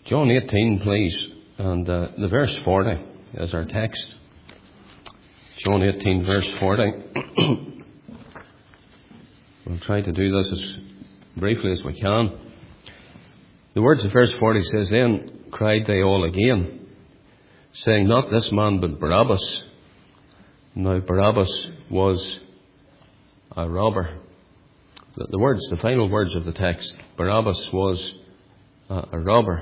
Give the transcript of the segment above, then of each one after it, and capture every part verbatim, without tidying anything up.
John eighteen, please, and uh, the verse forty is our text. John eighteen, verse forty. We'll try to do this as briefly as we can. The words of verse forty says, "Then cried they all again, saying, Not this man, but Barabbas." Now Barabbas was a robber. The, the words, the final words of the text, Barabbas was uh, a robber.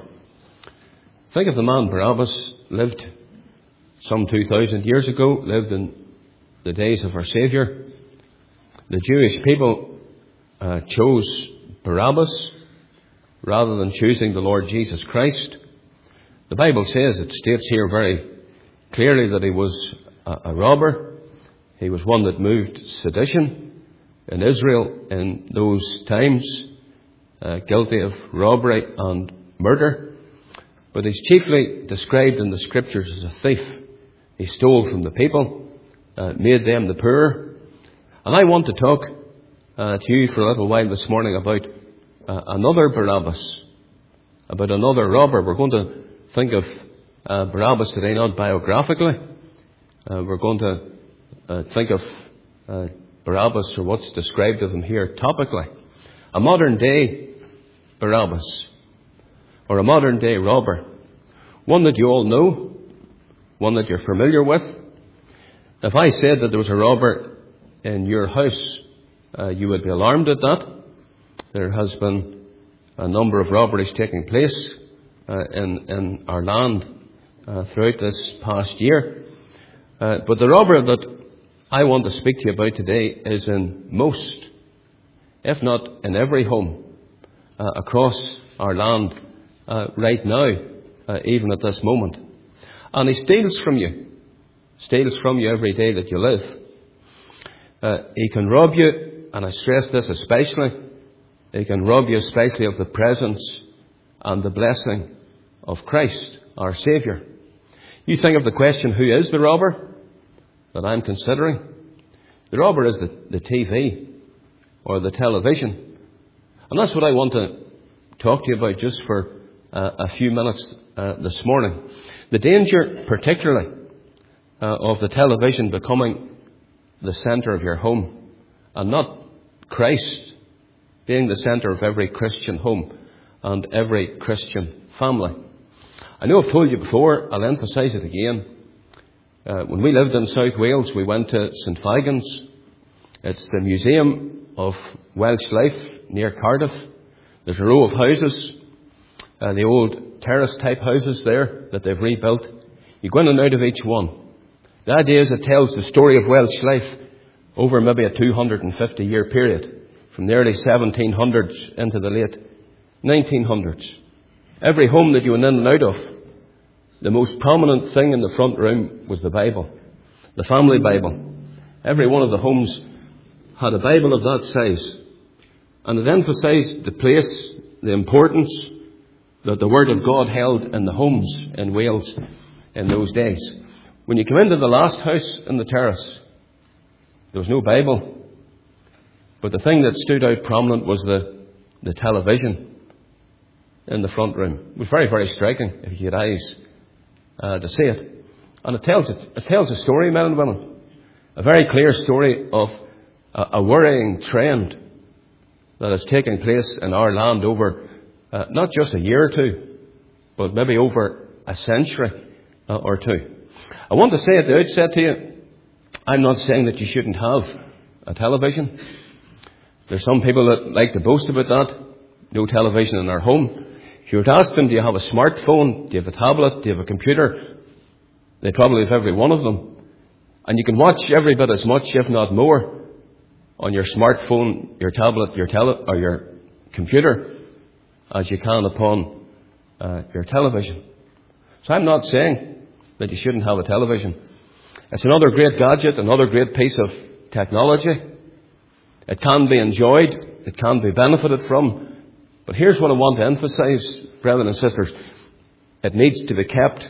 Think of the man Barabbas, lived some two thousand years ago, lived in the days of our Saviour. The Jewish people uh, chose Barabbas rather than choosing the Lord Jesus Christ. The Bible says, it states here very clearly that he was a, a robber. He was one that moved sedition in Israel in those times, uh, guilty of robbery and murder. But he's chiefly described in the Scriptures as a thief. He stole from the people, uh, made them the poor. And I want to talk uh, to you for a little while this morning about uh, another Barabbas, about another robber. We're going to think of uh, Barabbas today, not biographically. Uh, we're going to uh, think of uh, Barabbas, or what's described of him here, topically. A modern day Barabbas, or a modern day robber. One that you all know, one that you're familiar with. If I said that there was a robber in your house, uh, you would be alarmed at that. There has been a number of robberies taking place uh, in, in our land uh, throughout this past year. Uh, but the robber that I want to speak to you about today is in most, if not in every home uh, across our land uh, right now, uh, even at this moment. And he steals from you, steals from you every day that you live. Uh, he can rob you, and I stress this especially, he can rob you especially of the presence and the blessing of Christ, our Saviour. You think of the question, who is the robber that I'm considering? The robber is the, the T V or the television. And that's what I want to talk to you about just for uh, a few minutes uh, this morning. The danger, particularly, uh, of the television becoming the centre of your home, and not Christ being the centre of every Christian home and every Christian family. I know I've told you before, I'll emphasise it again. Uh, when we lived in South Wales, we went to St Fagans. It's the Museum of Welsh Life near Cardiff. There's a row of houses, uh, the old terrace-type houses there that they've rebuilt. You go in and out of each one. The idea is it tells the story of Welsh life over maybe a two hundred fifty year period, from the early seventeen hundreds into the late nineteen hundreds. Every home that you went in and out of, the most prominent thing in the front room was the Bible, the family Bible. Every one of the homes had a Bible of that size. And it emphasised the place, the importance that the Word of God held in the homes in Wales in those days. When you come into the last house in the terrace, there was no Bible. But the thing that stood out prominent was the, the television in the front room. It was very, very striking if you had eyes uh, to see it. And it tells it, it tells a story, men and women. A very clear story of a, a worrying trend that is taking place in our land over uh, not just a year or two, but maybe over a century uh, or two. I want to say at the outset to you, I'm not saying that you shouldn't have a television. There's some people that like to boast about that. No television in their home. If you were to ask them, do you have a smartphone? Do you have a tablet? Do you have a computer? They probably have every one of them. And you can watch every bit as much, if not more, on your smartphone, your tablet, your tele- or your computer as you can upon uh, your television. So I'm not saying that you shouldn't have a television. It's another great gadget, another great piece of technology. It can be enjoyed, it can be benefited from. But here's what I want to emphasise, brethren and sisters. It needs to be kept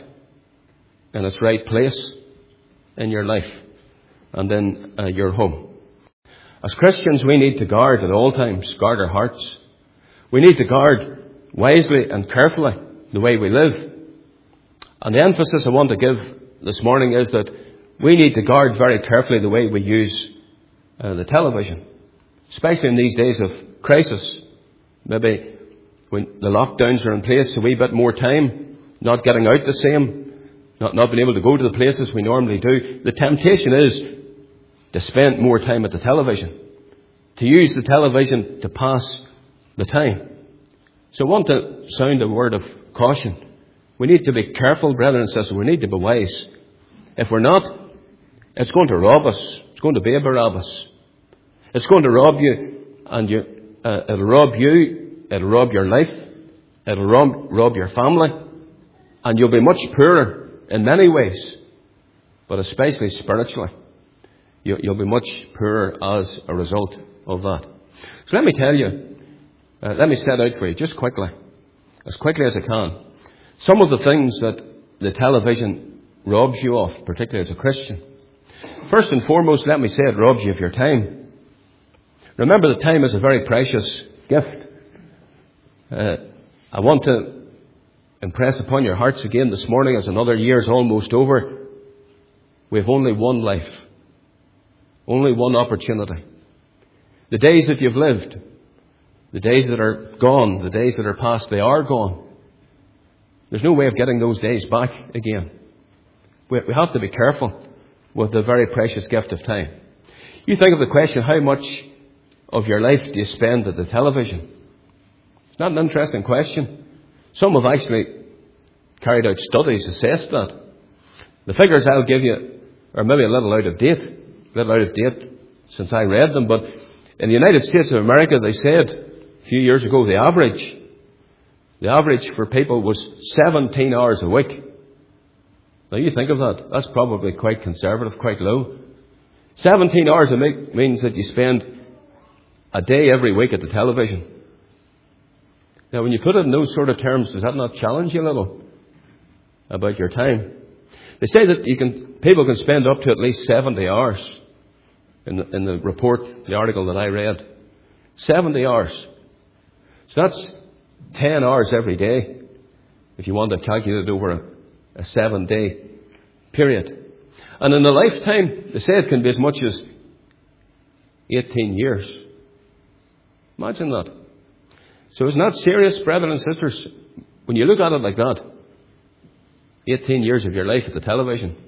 in its right place in your life and in uh, your home. As Christians, we need to guard at all times, guard our hearts. We need to guard wisely and carefully the way we live. And the emphasis I want to give this morning is that we need to guard very carefully the way we use uh, the television, especially in these days of crisis. Maybe when the lockdowns are in place, a wee bit more time, not getting out the same, not, not being able to go to the places we normally do. The temptation is to spend more time at the television, to use the television to pass the time. So I want to sound a word of caution. We need to be careful, brethren and sisters. We need to be wise. If we're not, it's going to rob us. It's going to be a Barabbas. It's going to rob you, and you, uh, it'll rob you, it'll rob your life, it'll rob, rob your family, and you'll be much poorer in many ways, but especially spiritually. You, you'll be much poorer as a result of that. So let me tell you, uh, let me set out for you, just quickly, as quickly as I can, some of the things that the television robs you of, particularly as a Christian. First and foremost, let me say it robs you of your time. Remember that time is a very precious gift. Uh, I want to impress upon your hearts again this morning, as another year is almost over, we have only one life. Only one opportunity. The days that you've lived, the days that are gone, the days that are past, they are gone. There's no way of getting those days back again. We have to be careful with the very precious gift of time. You think of the question, how much of your life do you spend at the television? It's not an interesting question. Some have actually carried out studies, assessed that. The figures I'll give you are maybe a little out of date, a little out of date since I read them, but in the United States of America, they said a few years ago, the average, the average for people was seventeen hours a week. Now you think of that, that's probably quite conservative, quite low. seventeen hours a week means that you spend a day every week at the television. Now when you put it in those sort of terms, does that not challenge you a little about your time? They say that you can, people can spend up to at least seventy hours in the, in the report, the article that I read. seventy hours. So that's ten hours every day, if you want to calculate it over a, a seven-day period. And in a lifetime, they say it can be as much as eighteen years. Imagine that. So isn't that serious, brethren and sisters? When you look at it like that, eighteen years of your life at the television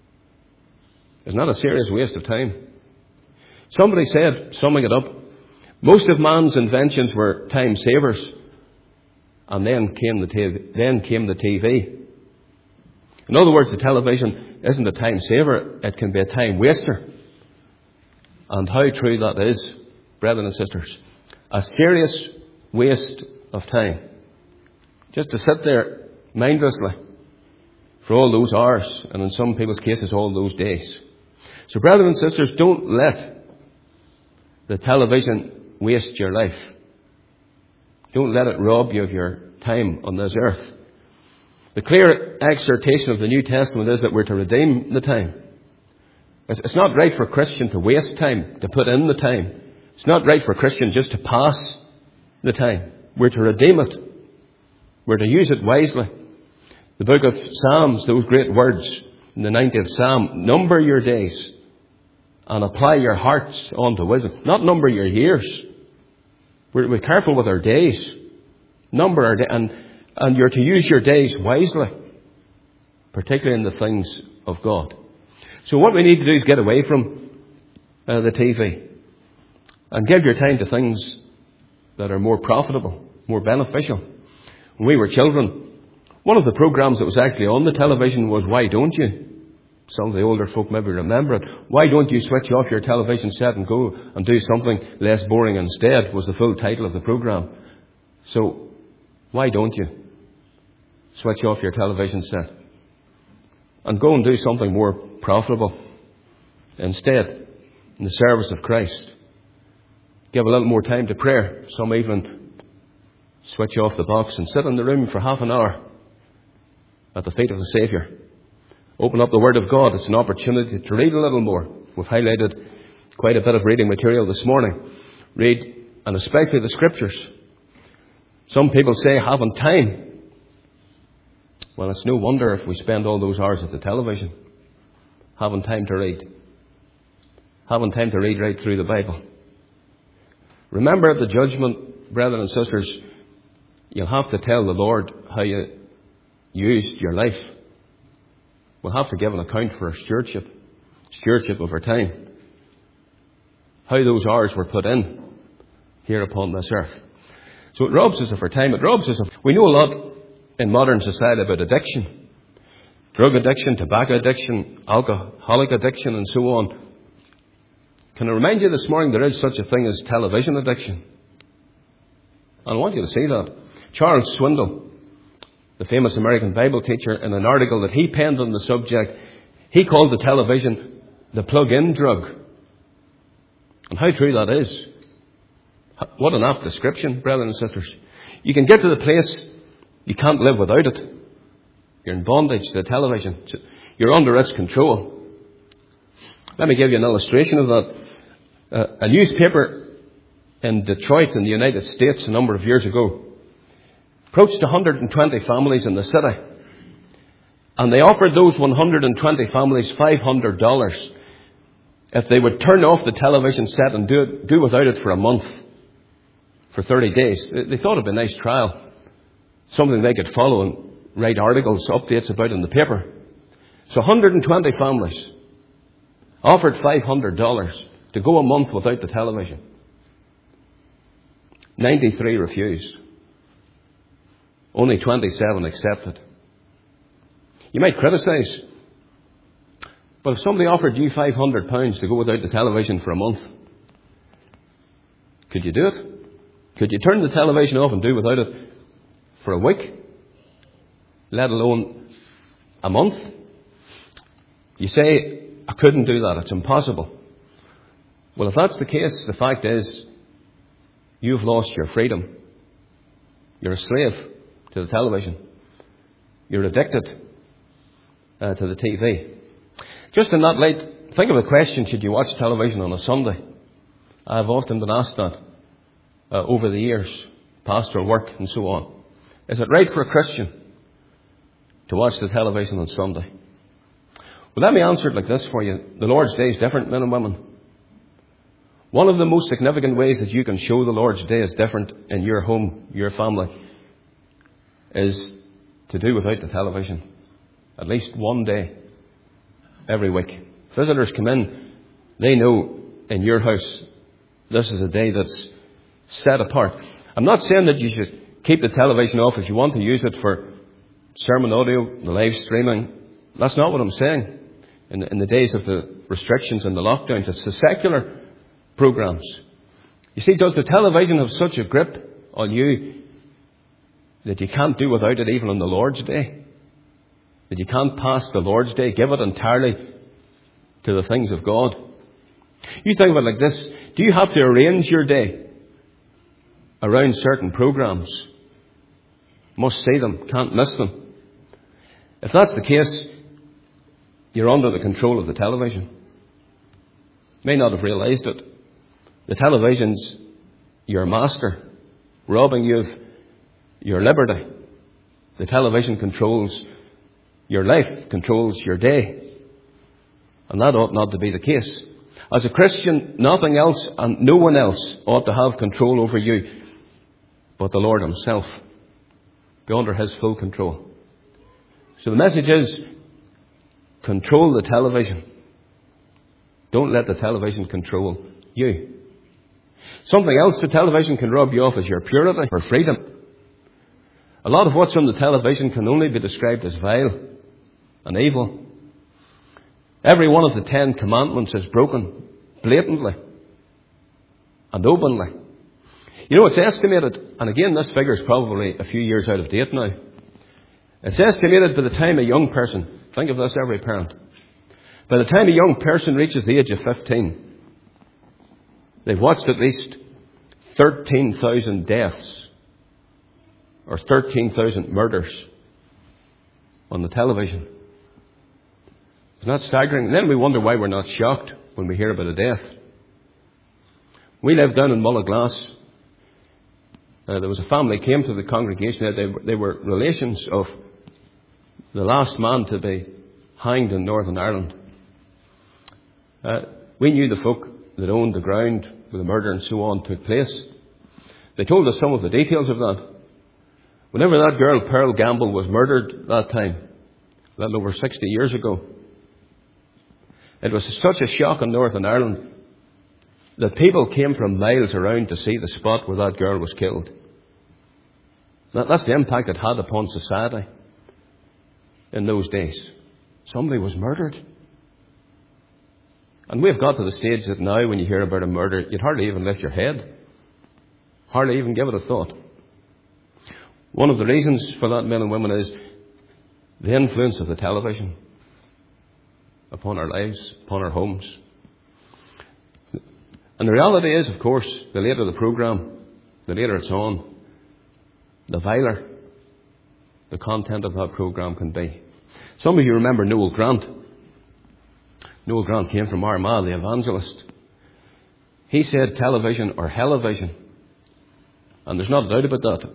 is not a serious waste of time. Somebody said, summing it up, most of man's inventions were time savers, and then came the T V. Then came the T V. In other words, the television isn't a time saver; it can be a time waster. And how true that is, brethren and sisters! A serious waste of time, just to sit there mindlessly for all those hours, and in some people's cases, all those days. So, brethren and sisters, don't let the television waste your life. Don't let it rob you of your time on this earth. The clear exhortation of the New Testament is that we're to redeem the time. It's not right for a Christian to waste time, to put in the time. It's not right for a Christian just to pass the time. We're to redeem it. We're to use it wisely. The book of Psalms, those great words in the ninetieth Psalm, number your days and apply your hearts unto wisdom. Not number your years. We're, we're careful with our days. Number our days. And, and you're to use your days wisely, particularly in the things of God. So what we need to do is get away from uh, the T V and give your time to things that are more profitable, more beneficial. When we were children, one of the programs that was actually on the television was Why Don't You? Some of the older folk maybe remember it. Why don't you switch off your television set and go and do something less boring instead, was the full title of the program. So, why don't you switch off your television set and go and do something more profitable instead, in the service of Christ? Give a little more time to prayer. Some even switch off the box and sit in the room for half an hour at the feet of the Saviour. Open up the Word of God. It's an opportunity to read a little more. We've highlighted quite a bit of reading material this morning. Read, and especially the Scriptures. Some people say having time Well, it's no wonder if we spend all those hours at the television, having time to read. Having time to read right through the Bible. Remember at the judgment, brethren and sisters, you'll have to tell the Lord how you used your life. We'll have to give an account for our stewardship, stewardship of our time. How those hours were put in here upon this earth. So it robs us of our time. It robs us of... We know a lot in modern society about addiction. Drug addiction, tobacco addiction, alcoholic addiction, and so on. Can I remind you this morning there is such a thing as television addiction? And I want you to see that. Charles Swindoll, the famous American Bible teacher, in an article that he penned on the subject, he called the television the plug-in drug. And how true that is. What an apt description, brethren and sisters. You can get to the place you can't live without it. You're in bondage to the television. You're under its control. Let me give you an illustration of that. Uh, a newspaper in Detroit in the United States a number of years ago approached one hundred twenty families in the city. And they offered those one hundred twenty families five hundred dollars if they would turn off the television set and do it, do without it for a month, for thirty days. They thought it would be a nice trial, something they could follow and write articles, updates about in the paper. So one hundred twenty families offered five hundred dollars to go a month without the television. ninety-three refused. Only twenty-seven accepted. You might criticise, but if somebody offered you five hundred pounds to go without the television for a month, could you do it? Could you turn the television off and do without it for a week? Let alone a month? You say, I couldn't do that. It's impossible. Well, if that's the case, the fact is, you've lost your freedom. You're a slave to the television. You're addicted uh, to the T V. Just in that light, think of the question, should you watch television on a Sunday? I've often been asked that uh, over the years, pastoral work and so on. Is it right for a Christian to watch the television on Sunday? Well, let me answer it like this for you. The Lord's Day is different, men and women. One of the most significant ways that you can show the Lord's Day is different in your home, your family, is to do without the television. At least one day every week. Visitors come in, they know in your house this is a day that's set apart. I'm not saying that you should keep the television off if you want to use it for sermon audio, the live streaming. That's not what I'm saying. In the, in the days of the restrictions and the lockdowns, it's the secular programs. You see, does the television have such a grip on you that you can't do without it even on the Lord's Day? That you can't pass the Lord's Day, give it entirely to the things of God? You think of it like this. Do you have to arrange your day around certain programs? Must see them, can't miss them. If that's the case, you're under the control of the television. You may not have realised it. The television's your master, robbing you of your liberty. The television controls your life, controls your day. And that ought not to be the case. As a Christian, nothing else and no one else ought to have control over you but the Lord Himself. Be under His full control. So the message is, control the television. Don't let the television control you. Something else the television can rob you of is your purity or freedom. A lot of what's on the television can only be described as vile and evil. Every one of the Ten Commandments is broken blatantly and openly. You know, it's estimated, and again this figure is probably a few years out of date now. It's estimated by the time a young person, think of this every parent, by the time a young person reaches the age of fifteen, they've watched at least thirteen thousand deaths or thirteen thousand murders on the television. Isn't that staggering? And then we wonder why we're not shocked when we hear about a death. We lived down in Mullaglass. Uh, there was a family came to the congregation. They, they were relations of the last man to be hanged in Northern Ireland. Uh, we knew the folk that owned the ground where the murder and so on took place. They told us some of the details of that. Whenever that girl, Pearl Gamble, was murdered that time, a little over sixty years ago, it was such a shock in Northern Ireland that people came from miles around to see the spot where that girl was killed. That, that's the impact it had upon society in those days. Somebody was murdered. And we've got to the stage that now when you hear about a murder, you'd hardly even lift your head. Hardly even give it a thought. One of the reasons for that, men and women, is the influence of the television upon our lives, upon our homes. And the reality is, of course, the later the programme, the later it's on, the viler the content of that programme can be. Some of you remember Noel Grant. Noel Grant came from Armagh, the evangelist. He said television or hellivision. And there's not a doubt about that.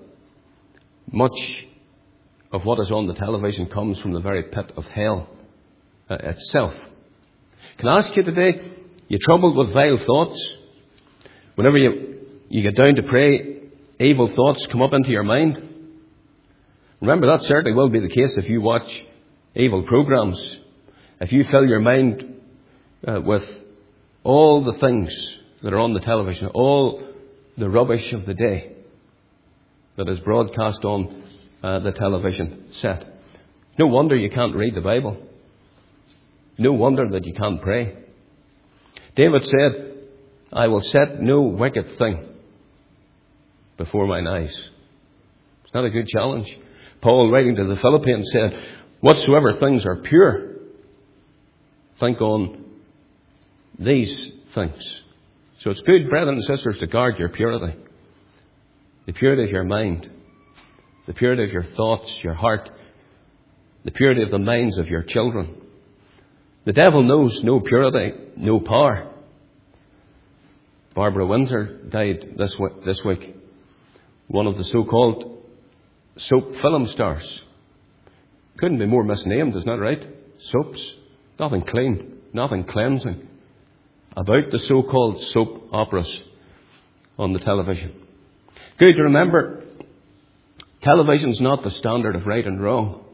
Much of what is on the television comes from the very pit of hell uh, itself. Can I ask you today, you troubled with vile thoughts? Whenever you, you get down to pray, evil thoughts come up into your mind? Remember, that certainly will be the case if you watch evil programs. If you fill your mind uh, with all the things that are on the television, all the rubbish of the day that is broadcast on uh, the television set. No wonder you can't read the Bible. No wonder that you can't pray. David said, I will set no wicked thing before mine eyes. It's not a good challenge. Paul, writing to the Philippians, said, whatsoever things are pure, think on these things. So it's good, brethren and sisters, to guard your purity. The purity of your mind, the purity of your thoughts, your heart, the purity of the minds of your children. The devil knows no purity, no power. Barbara Windsor died this week, this week. One of the so-called soap film stars. Couldn't be more misnamed, isn't that right? Soaps. Nothing clean, nothing cleansing about the so-called soap operas on the television. Good to remember, television's not the standard of right and wrong.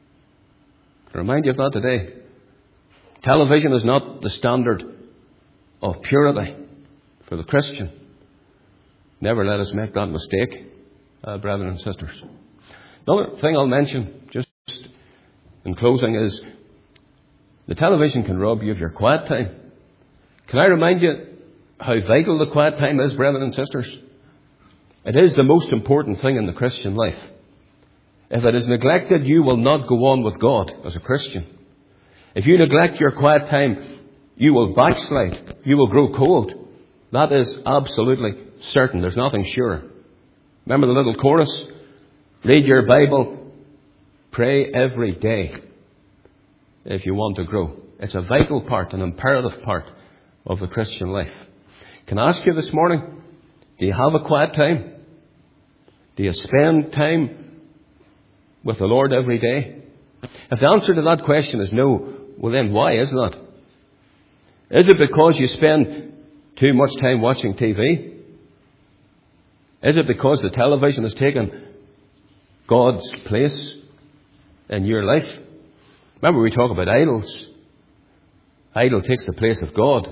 I remind you of that today. Television is not the standard of purity for the Christian. Never let us make that mistake, uh, brethren and sisters. Another thing I'll mention, just in closing, is the television can rob you of your quiet time. Can I remind you how vital the quiet time is, brethren and sisters? It is the most important thing in the Christian life. If it is neglected, you will not go on with God as a Christian. If you neglect your quiet time, you will backslide. You will grow cold. That is absolutely certain. There's nothing sure. Remember the little chorus? Read your Bible. Pray every day if you want to grow. It's a vital part, an imperative part of the Christian life. Can I ask you this morning, do you have a quiet time? Do you spend time with the Lord every day? If the answer to that question is no, well then why is that? Is it because you spend too much time watching T V? Is it because the television has taken God's place in your life? Remember, we talk about idols. Idol takes the place of God.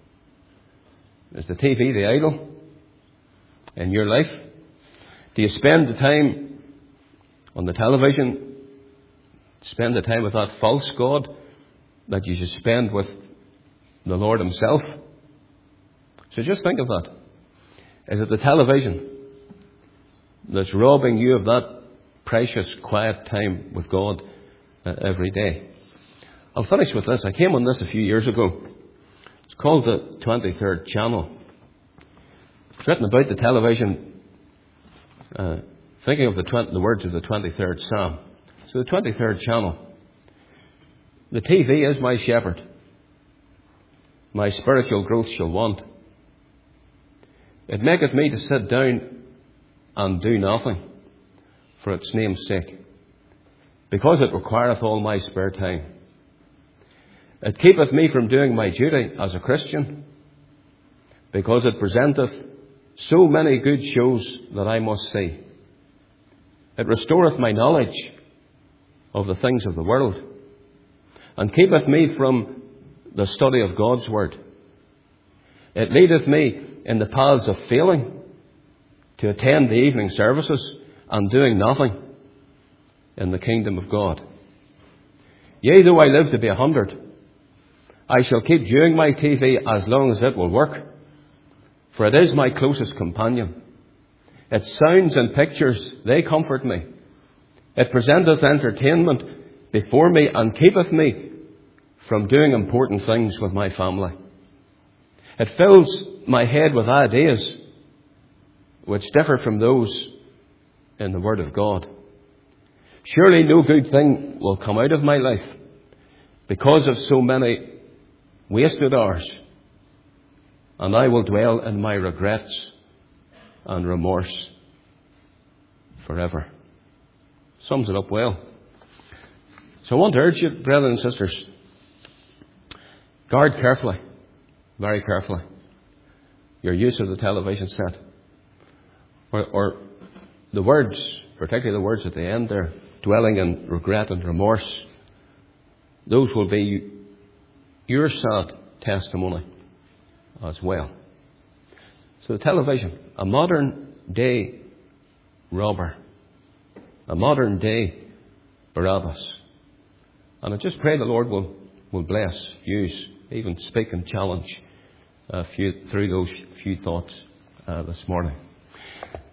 Is the T V the idol in your life? Do you spend the time on the television, spend the time with that false God that you should spend with the Lord Himself? So just think of that. Is it the television that's robbing you of that precious quiet time with God uh, every day? I'll finish with this. I came on this a few years ago. It's called the twenty-third Channel. It's written about the television, uh, thinking of the, twenty, the words of the twenty-third Psalm. So the twenty-third Channel. The T V is my shepherd. My spiritual growth shall want. It maketh me to sit down and do nothing for its name's sake. because it requireth all my spare time. It keepeth me from doing my duty as a Christian, because it presenteth so many good shows that I must see. It restoreth my knowledge of the things of the world, and keepeth me from the study of God's word. It leadeth me in the paths of failing, to attend the evening services and doing nothing in the kingdom of God. Yea, though I live to be a hundred, I shall keep viewing my T V as long as it will work, for it is my closest companion. Its sounds and pictures, they comfort me. It presenteth entertainment before me and keepeth me from doing important things with my family. It fills my head with ideas which differ from those in the Word of God. Surely no good thing will come out of my life because of so many wasted hours, and I will dwell in my regrets and remorse forever. Sums it up well. So I want to urge you, brethren and sisters, guard carefully, very carefully, your use of the television set. Or, or the words, particularly the words at the end there, dwelling in regret and remorse, those will be your sad testimony as well. So the television, a modern day robber, a modern day Barabbas. And I just pray the Lord will, will bless, use, even speak and challenge uh, few, through those few thoughts uh, this morning.